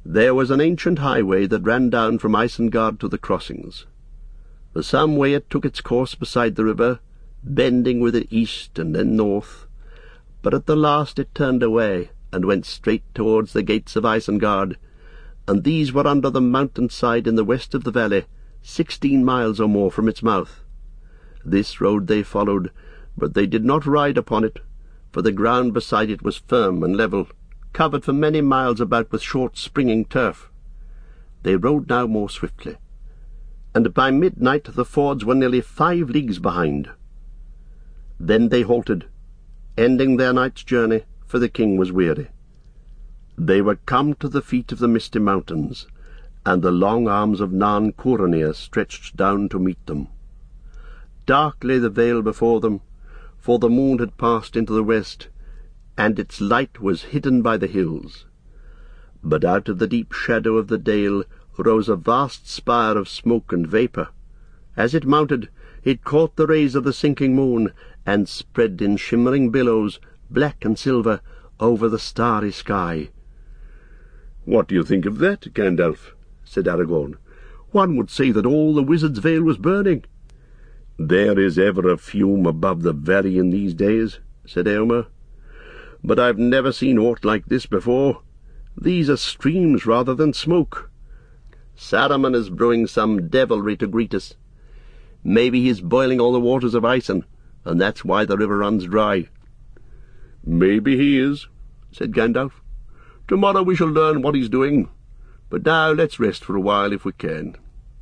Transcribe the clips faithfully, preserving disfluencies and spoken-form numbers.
There was an ancient highway that ran down from Isengard to the crossings. For some way it took its course beside the river, bending with it east and then north, but at the last it turned away and went straight towards the gates of Isengard, and these were under the mountain side in the west of the valley, sixteen miles or more from its mouth. This road they followed, but they did not ride upon it, for the ground beside it was firm and level, covered for many miles about with short springing turf. They rode now more swiftly, and by midnight the fords were nearly five leagues behind. Then they halted, ending their night's journey, for the king was weary. They were come to the feet of the misty mountains, and the long arms of Nan Curanir stretched down to meet them. Dark lay the vale before them, for the moon had passed into the west, and its light was hidden by the hills. But out of the deep shadow of the dale rose a vast spire of smoke and vapour. As it mounted, it caught the rays of the sinking moon, and spread in shimmering billows, black and silver, over the starry sky. "What do you think of that, Gandalf?" said Aragorn. "One would say that all the Wizard's Vale was burning." "There is ever a fume above the valley in these days," said Eomer. "But I've never seen aught like this before. These are streams rather than smoke. Saruman is brewing some devilry to greet us. Maybe he's boiling all the waters of Isen, and that's why the river runs dry." "Maybe he is," said Gandalf. "Tomorrow we shall learn what he's doing. But now let's rest for a while if we can."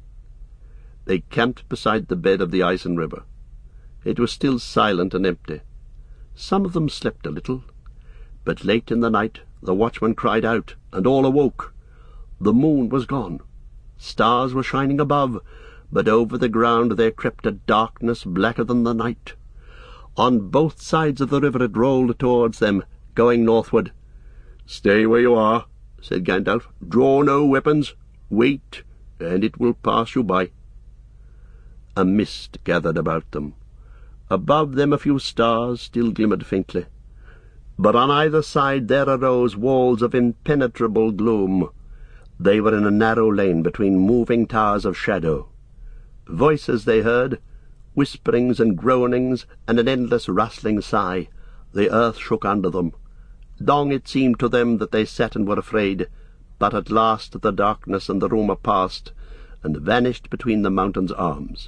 They camped beside the bed of the Isen River. It was still silent and empty. Some of them slept a little, but late in the night the watchman cried out, and all awoke. The moon was gone. Stars were shining above, but over the ground there crept a darkness blacker than the night. On both sides of the river it rolled towards them, going northward. "Stay where you are," said Gandalf. "Draw no weapons. Wait, and it will pass you by." A mist gathered about them. Above them a few stars still glimmered faintly, but on either side there arose walls of impenetrable gloom. They were in a narrow lane between moving towers of shadow. Voices they heard, whisperings and groanings, and an endless rustling sigh. The earth shook under them. Long it seemed to them that they sat and were afraid, but at last the darkness and the rumour passed, and vanished between the mountain's arms.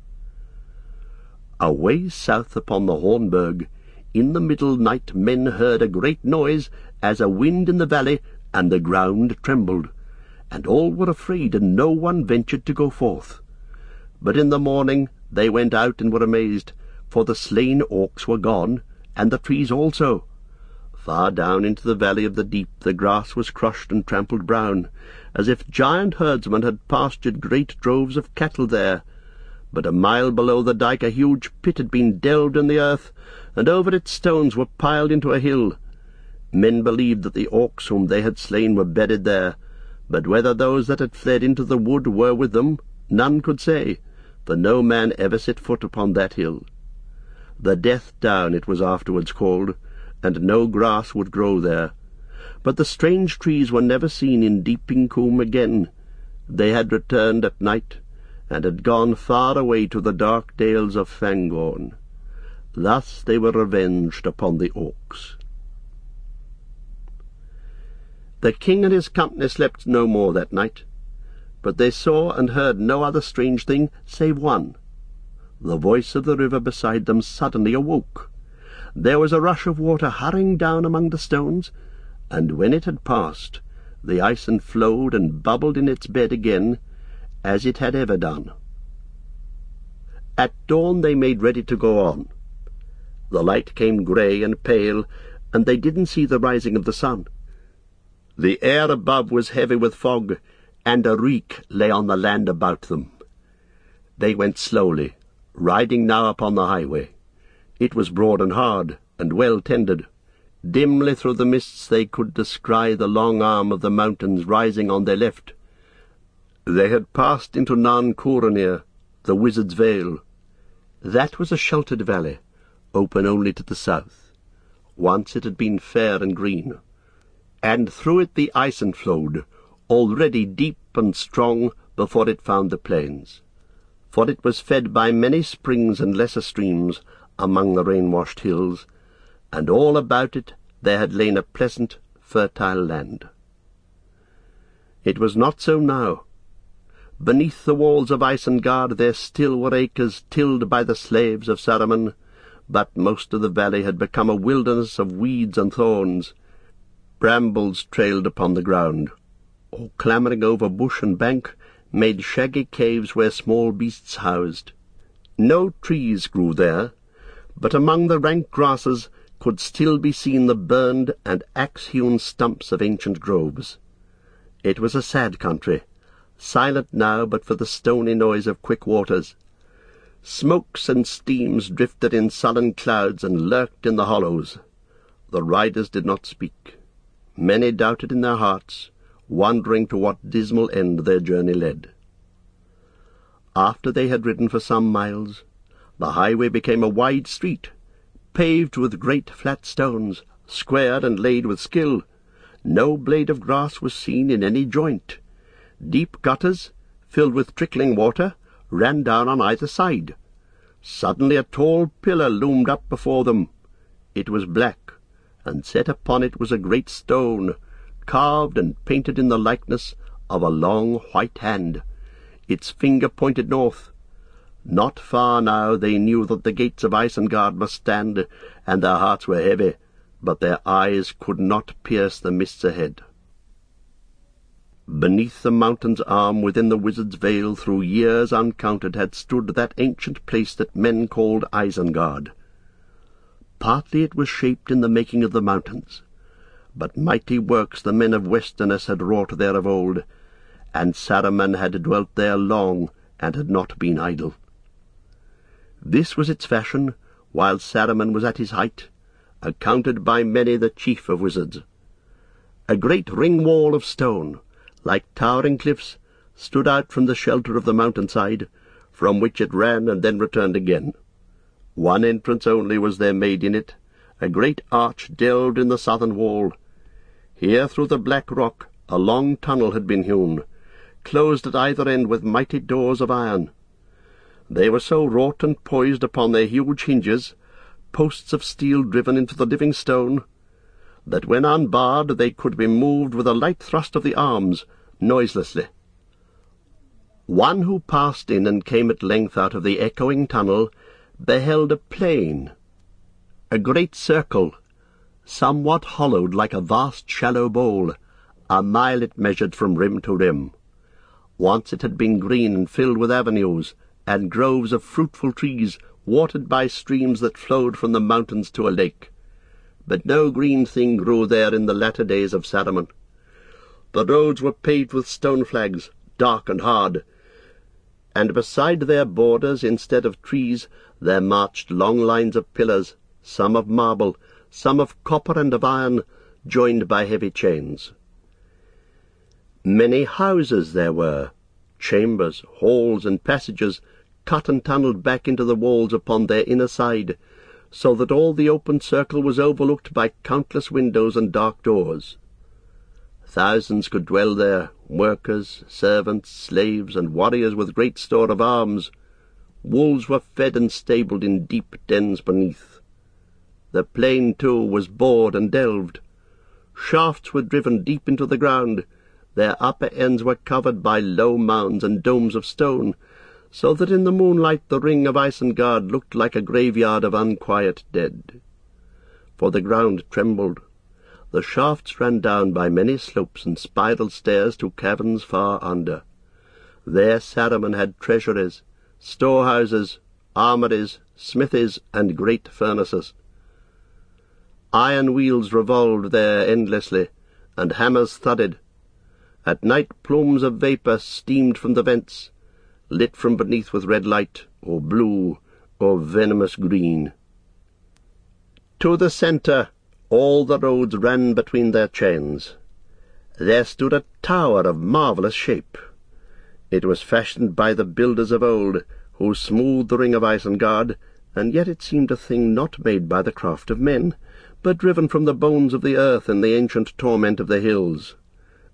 Away south upon the Hornburg, in the middle night men heard a great noise, as a wind in the valley, and the ground trembled, and all were afraid, and no one ventured to go forth. But in the morning they went out and were amazed, for the slain orcs were gone, and the trees also. Far down into the valley of the deep the grass was crushed and trampled brown, as if giant herdsmen had pastured great droves of cattle there. But a mile below the dike a huge pit had been delved in the earth, and over its stones were piled into a hill. Men believed that the orcs whom they had slain were bedded there, but whether those that had fled into the wood were with them, none could say, for no man ever set foot upon that hill. The Death Down it was afterwards called, and no grass would grow there. But the strange trees were never seen in Deeping Combe again. They had returned at night, and had gone far away to the dark dales of Fangorn. Thus they were revenged upon the orcs. The king and his company slept no more that night, but they saw and heard no other strange thing save one. The voice of the river beside them suddenly awoke. There was a rush of water hurrying down among the stones, and when it had passed, the Isen flowed and bubbled in its bed again, as it had ever done. At dawn they made ready to go on. The light came grey and pale, and they didn't see the rising of the sun. The air above was heavy with fog, and a reek lay on the land about them. They went slowly, riding now upon the highway. It was broad and hard, and well tended. Dimly through the mists they could descry the long arm of the mountains rising on their left. They had passed into Nan Curanir, the Wizard's Vale. That was a sheltered valley, open only to the south. Once it had been fair and green, and through it the Isen flowed, already deep and strong before it found the plains, for it was fed by many springs and lesser streams among the rain-washed hills, and all about it there had lain a pleasant, fertile land. It was not so now. Beneath the walls of Isengard there still were acres tilled by the slaves of Saruman, but most of the valley had become a wilderness of weeds and thorns. Brambles trailed upon the ground, or clambering over bush and bank made shaggy caves where small beasts housed. No trees grew there, but among the rank grasses could still be seen the burned and axe-hewn stumps of ancient groves. It was a sad country, silent now but for the stony noise of quick waters. Smokes and steams drifted in sullen clouds and lurked in the hollows. The riders did not speak. Many doubted in their hearts, wondering to what dismal end their journey led. After they had ridden for some miles, the highway became a wide street, paved with great flat stones, squared and laid with skill. No blade of grass was seen in any joint. Deep gutters, filled with trickling water, ran down on either side. Suddenly a tall pillar loomed up before them. It was black, and set upon it was a great stone, carved and painted in the likeness of a long white hand. Its finger pointed north. Not far now they knew that the gates of Isengard must stand, and their hearts were heavy, but their eyes could not pierce the mists ahead. Beneath the mountain's arm within the wizard's vale through years uncounted had stood that ancient place that men called Isengard. Partly it was shaped in the making of the mountains, but mighty works the men of Westerness had wrought there of old, and Saruman had dwelt there long and had not been idle. This was its fashion while Saruman was at his height, accounted by many the chief of wizards. A great ring-wall of stone, like towering cliffs, stood out from the shelter of the mountainside, from which it ran and then returned again. One entrance only was there made in it, a great arch delved in the southern wall. Here through the black rock a long tunnel had been hewn, closed at either end with mighty doors of iron. They were so wrought and poised upon their huge hinges, posts of steel driven into the living stone, that when unbarred they could be moved with a light thrust of the arms, noiselessly. One who passed in and came at length out of the echoing tunnel beheld a plain, a great circle, somewhat hollowed like a vast shallow bowl. A mile it measured from rim to rim. Once it had been green and filled with avenues, and groves of fruitful trees, watered by streams that flowed from the mountains to a lake. But no green thing grew there in the latter days of Saruman. The roads were paved with stone flags, dark and hard, and beside their borders, instead of trees, there marched long lines of pillars, some of marble, some of copper and of iron, joined by heavy chains. Many houses there were, chambers, halls, and passages, cut and tunnelled back into the walls upon their inner side, so that all the open circle was overlooked by countless windows and dark doors. Thousands could dwell there, workers, servants, slaves, and warriors with great store of arms. Wolves were fed and stabled in deep dens beneath. The plain, too, was bored and delved. Shafts were driven deep into the ground. Their upper ends were covered by low mounds and domes of stone, so that in the moonlight the ring of Isengard looked like a graveyard of unquiet dead. For the ground trembled. The shafts ran down by many slopes and spiral stairs to caverns far under. There Saruman had treasuries, storehouses, armories, smithies, and great furnaces. Iron wheels revolved there endlessly, and hammers thudded. At night plumes of vapour steamed from the vents, lit from beneath with red light, or blue, or venomous green. To the centre all the roads ran between their chains. There stood a tower of marvellous shape. It was fashioned by the builders of old, who smoothed the ring of Isengard, and yet it seemed a thing not made by the craft of men, but driven from the bones of the earth in the ancient torment of the hills.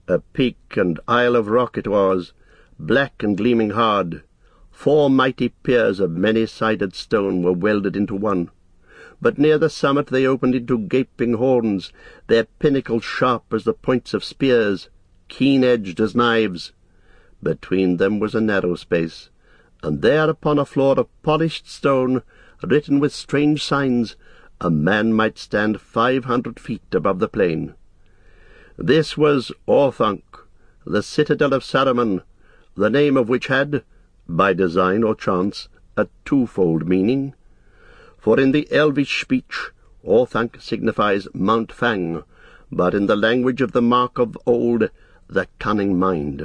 A peak and isle of rock it was, black and gleaming hard. Four mighty piers of many-sided stone were welded into one. But near the summit they opened into gaping horns, their pinnacles sharp as the points of spears, keen-edged as knives. Between them was a narrow space, and there upon a floor of polished stone, written with strange signs, a man might stand five hundred feet above the plain. This was Orthanc, the citadel of Saruman, the name of which had, by design or chance, a twofold meaning. For in the Elvish speech, Orthanc signifies Mount Fang, but in the language of the Mark of old, the cunning mind.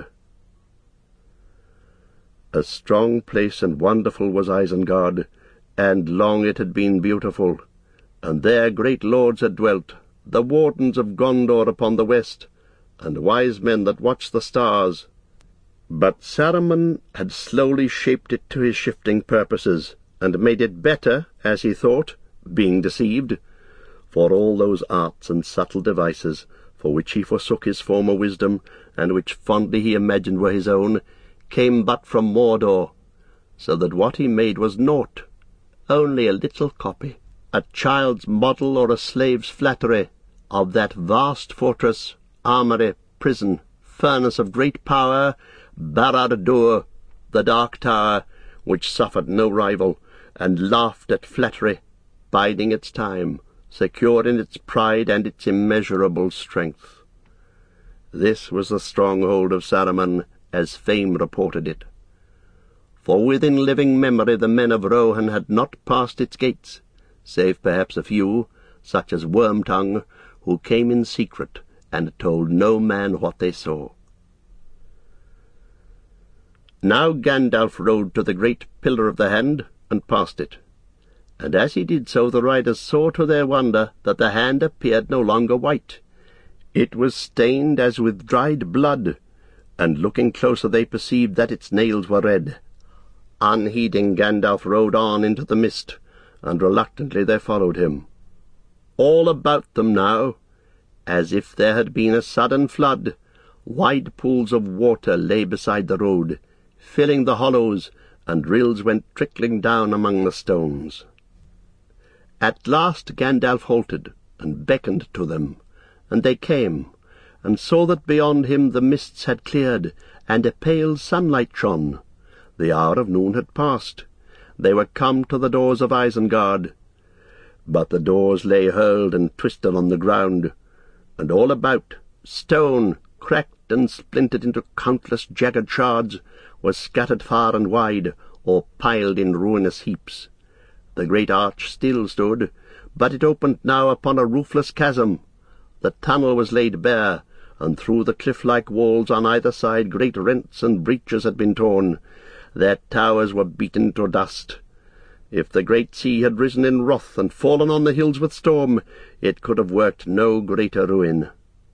A strong place and wonderful was Isengard, and long it had been beautiful, and there great lords had dwelt, the wardens of Gondor upon the west, and wise men that watched the stars. But Saruman had slowly shaped it to his shifting purposes, and made it better, as he thought, being deceived, for all those arts and subtle devices, for which he forsook his former wisdom, and which fondly he imagined were his own, came but from Mordor, so that what he made was naught, only a little copy, a child's model or a slave's flattery, of that vast fortress, armoury, prison, furnace of great power, Barad-dûr, the Dark Tower, which suffered no rival, and laughed at flattery, biding its time, secure in its pride and its immeasurable strength. This was the stronghold of Saruman, as fame reported it. For within living memory the men of Rohan had not passed its gates, save perhaps a few, such as Wormtongue, who came in secret, and told no man what they saw. Now Gandalf rode to the great Pillar of the Hand, and passed it. And as he did so the riders saw to their wonder that the hand appeared no longer white. It was stained as with dried blood, and looking closer they perceived that its nails were red. Unheeding, Gandalf rode on into the mist, and reluctantly they followed him. All about them now, as if there had been a sudden flood, wide pools of water lay beside the road, filling the hollows, and rills went trickling down among the stones. At last Gandalf halted, and beckoned to them, and they came, and saw that beyond him the mists had cleared, and a pale sunlight shone. The hour of noon had passed. They were come to the doors of Isengard. But the doors lay hurled and twisted on the ground, and all about, stone, cracked and splintered into countless jagged shards, was scattered far and wide, or piled in ruinous heaps. The great arch still stood, but it opened now upon a roofless chasm. The tunnel was laid bare, and through the cliff-like walls on either side great rents and breaches had been torn. Their towers were beaten to dust. If the great sea had risen in wrath and fallen on the hills with storm, it could have worked no greater ruin.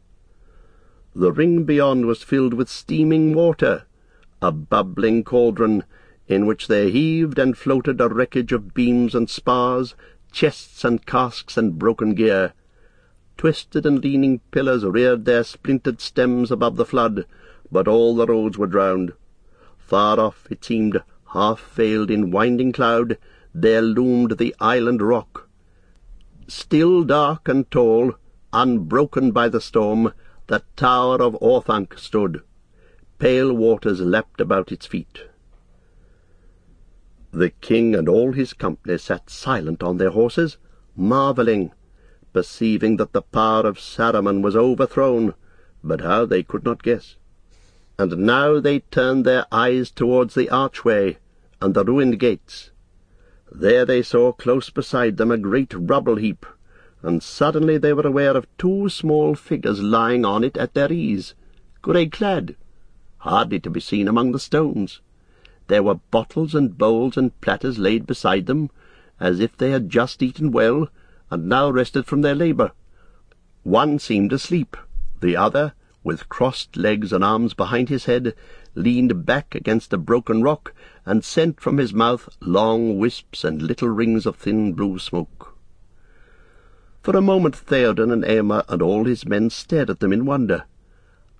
The ring beyond was filled with steaming water, a bubbling cauldron, in which there heaved and floated a wreckage of beams and spars, chests and casks and broken gear. Twisted and leaning pillars reared their splintered stems above the flood, but all the roads were drowned. Far off, it seemed, half-veiled in winding cloud, there loomed the island rock. Still dark and tall, unbroken by the storm, the tower of Orthanc stood. Pale waters lapped about its feet. The king and all his company sat silent on their horses, marvelling, perceiving that the power of Saruman was overthrown, but how they could not guess. And now they turned their eyes towards the archway and the ruined gates. There they saw close beside them a great rubble-heap, and suddenly they were aware of two small figures lying on it at their ease, grey-clad, hardly to be seen among the stones. There were bottles and bowls and platters laid beside them, as if they had just eaten well, and now rested from their labour. One seemed asleep, the other, with crossed legs and arms behind his head, leaned back against a broken rock, and sent from his mouth long wisps and little rings of thin blue smoke. For a moment Theoden and Éomer and all his men stared at them in wonder.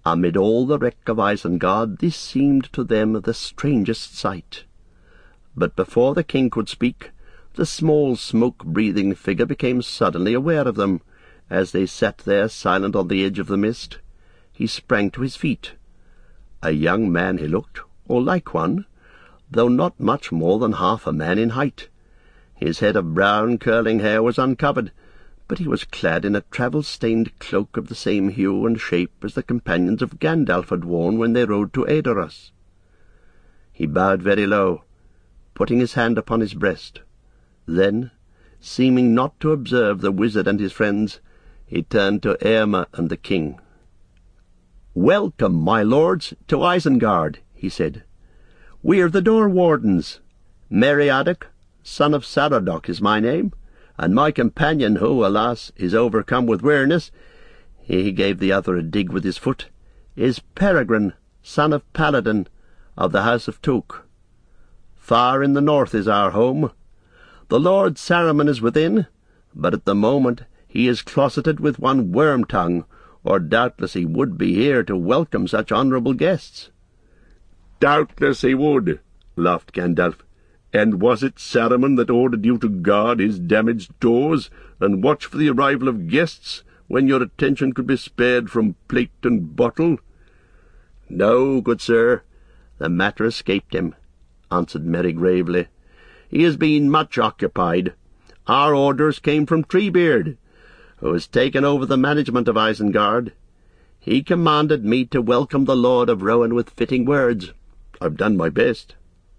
Amid all the wreck of Isengard, this seemed to them the strangest sight. But before the king could speak, the small smoke-breathing figure became suddenly aware of them, as they sat there silent on the edge of the mist. He sprang to his feet. A young man he looked, or like one, though not much more than half a man in height. His head of brown curling hair was uncovered, but he was clad in a travel-stained cloak of the same hue and shape as the companions of Gandalf had worn when they rode to Edoras. He bowed very low, putting his hand upon his breast. Then, seeming not to observe the wizard and his friends, he turned to Éomer and the king. "Welcome, my lords, to Isengard," he said. "We are the door-wardens. Meriadoc, son of Saradoc, is my name, and my companion, who, alas, is overcome with weariness," he gave the other a dig with his foot, "is Peregrine, son of Paladin, of the house of Took. Far in the north is our home. The Lord Saruman is within, but at the moment he is closeted with one Wormtongue, or doubtless he would be here to welcome such honourable guests." "Doubtless he would," laughed Gandalf. "And was it Saruman that ordered you to guard his damaged doors, and watch for the arrival of guests, when your attention could be spared from plate and bottle?" "No, good sir, the matter escaped him," answered Merry gravely. "He has been much occupied. Our orders came from Treebeard, who has taken over the management of Isengard. He commanded me to welcome the Lord of Rohan with fitting words. I've done my best."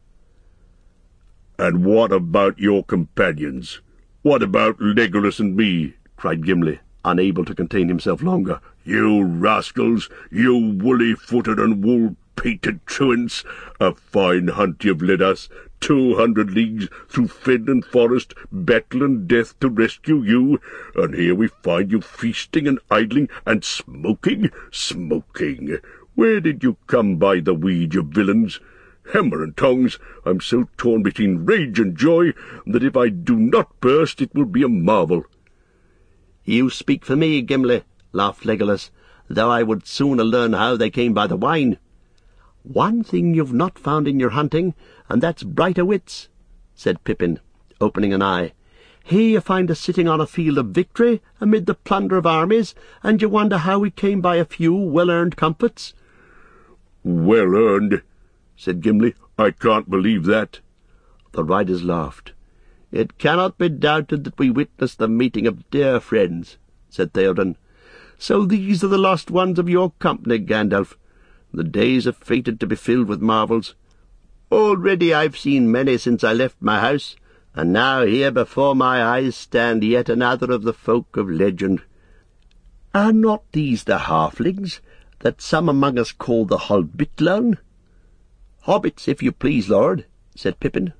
"And what about your companions? What about Legolas and me?" cried Gimli, unable to contain himself longer. "You rascals, you woolly-footed and wool-pated truants! A fine hunt you've led us! Two hundred leagues through fen and forest, battle and death to rescue you, and here we find you feasting and idling and smoking, smoking! Where did you come by the weed, you villains? Hammer and tongs, I'm so torn between rage and joy that if I do not burst it will be a marvel." "You speak for me, Gimli," laughed Legolas, "though I would sooner learn how they came by the wine. One thing you've not found in your hunting, and that's brighter wits," said Pippin, opening an eye. "Here you find us sitting on a field of victory amid the plunder of armies, and you wonder how we came by a few well-earned comforts." "Well-earned," said Gimli. "I can't believe that." The riders laughed. "It cannot be doubted that we witnessed the meeting of dear friends," said Theoden. "So these are the lost ones of your company, Gandalf. The days are fated to be filled with marvels. Already I've seen many since I left my house, and now here before my eyes stand yet another of the folk of legend. Are not these the halflings that some among us call the Holbitlon?" "Hobbits, if you please, lord," said Pippin.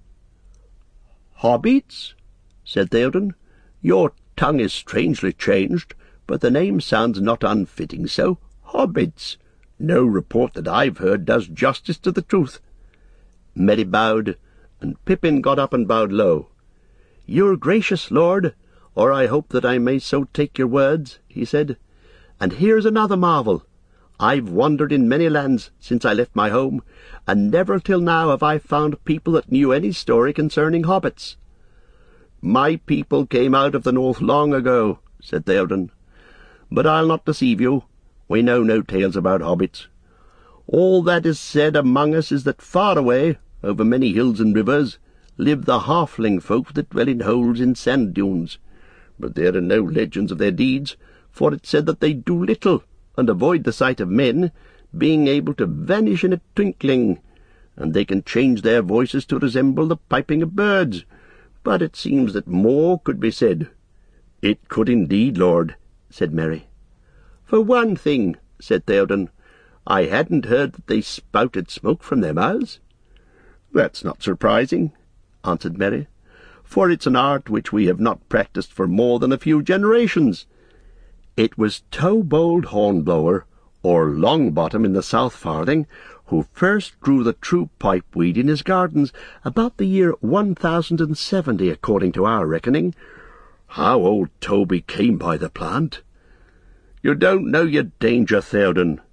"Hobbits?" said Theoden. "Your tongue is strangely changed, but the name sounds not unfitting so. Hobbits! No report that I've heard does justice to the truth." Merry bowed, and Pippin got up and bowed low. "Your gracious lord, or I hope that I may so take your words," he said. "And here's another marvel. I've wandered in many lands since I left my home, and never till now have I found people that knew any story concerning hobbits." "My people came out of the north long ago," said Theoden. "But I'll not deceive you. We know no tales about hobbits. All that is said among us is that far away, over many hills and rivers, live the halfling folk that dwell in holes in sand dunes. But there are no legends of their deeds, for it's said that they do little, and avoid the sight of men, being able to vanish in a twinkling, and they can change their voices to resemble the piping of birds. But it seems that more could be said." "It could indeed, lord," said Merry. "For one thing," said Theoden, "I hadn't heard that they spouted smoke from their mouths." "That's not surprising," answered Merry, "for it's an art which we have not practised for more than a few generations. It was Tobold Hornblower, or Longbottom in the South Farthing, who first grew the true pipe-weed in his gardens about the year one thousand and seventy, according to our reckoning. How old Toby came by the plant—" "You don't know your danger, Theoden,"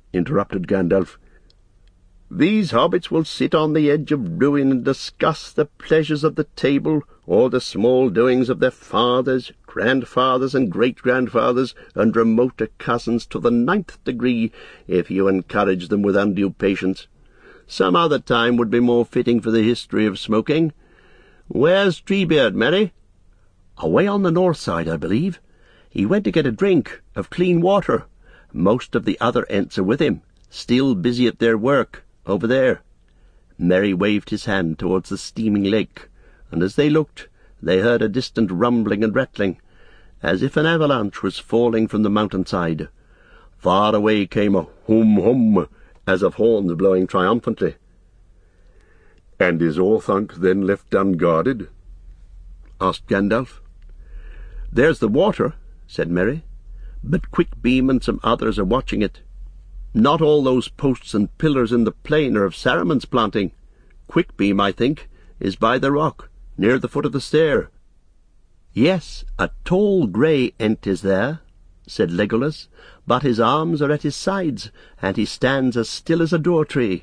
interrupted Gandalf. "These hobbits will sit on the edge of ruin and discuss the pleasures of the table, or the small doings of their fathers, grandfathers, and great-grandfathers, and remoter cousins to the ninth degree, if you encourage them with undue patience. Some other time would be more fitting for the history of smoking. Where's Treebeard, Merry?" "Away on the north side, I believe. He went to get a drink of clean water. Most of the other Ents are with him, still busy at their work, over there." Merry waved his hand towards the steaming lake, and as they looked, they heard a distant rumbling and rattling, as if an avalanche was falling from the mountainside. Far away came a hum-hum, as of horns blowing triumphantly. "And is Orthanc then left unguarded?" asked Gandalf. "There's the water," said Merry, "but Quickbeam and some others are watching it. Not all those posts and pillars in the plain are of Saruman's planting. Quickbeam, I think, is by the rock, near the foot of the stair." "Yes, a tall grey Ent is there," said Legolas, "but his arms are at his sides, and he stands as still as a door-tree."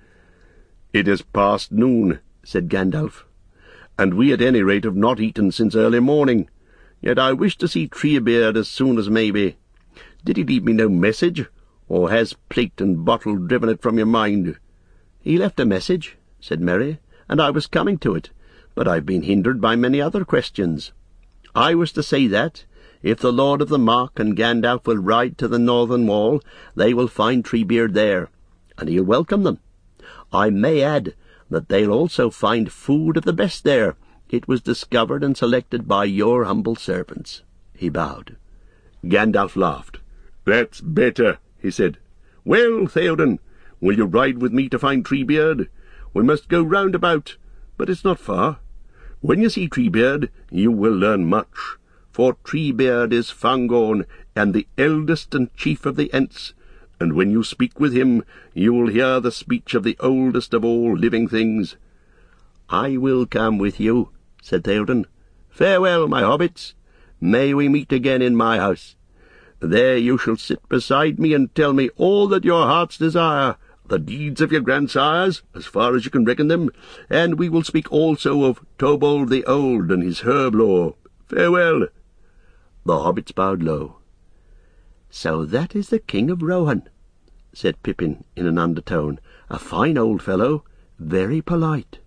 "It is past noon," said Gandalf, "and we at any rate have not eaten since early morning. Yet I wish to see Treebeard as soon as may be. Did he leave me no message, or has plate and bottle driven it from your mind?" "He left a message," said Merry, "and I was coming to it, but I've been hindered by many other questions. I was to say that, if the Lord of the Mark and Gandalf will ride to the northern wall, they will find Treebeard there, and he'll welcome them. I may add that they'll also find food of the best there. It was discovered and selected by your humble servants." He bowed. Gandalf laughed. "That's better," he said. "Well, Theoden, will you ride with me to find Treebeard? We must go round about, but it's not far. When you see Treebeard, you will learn much, for Treebeard is Fangorn, and the eldest and chief of the Ents, and when you speak with him, you will hear the speech of the oldest of all living things." "I will come with you," said Theoden. "Farewell, my hobbits. May we meet again in my house. There you shall sit beside me and tell me all that your hearts desire, the deeds of your grandsires, as far as you can reckon them, and we will speak also of Tobold the Old and his herb lore. Farewell." The hobbits bowed low. "So that is the King of Rohan," said Pippin in an undertone. "A fine old fellow, very polite."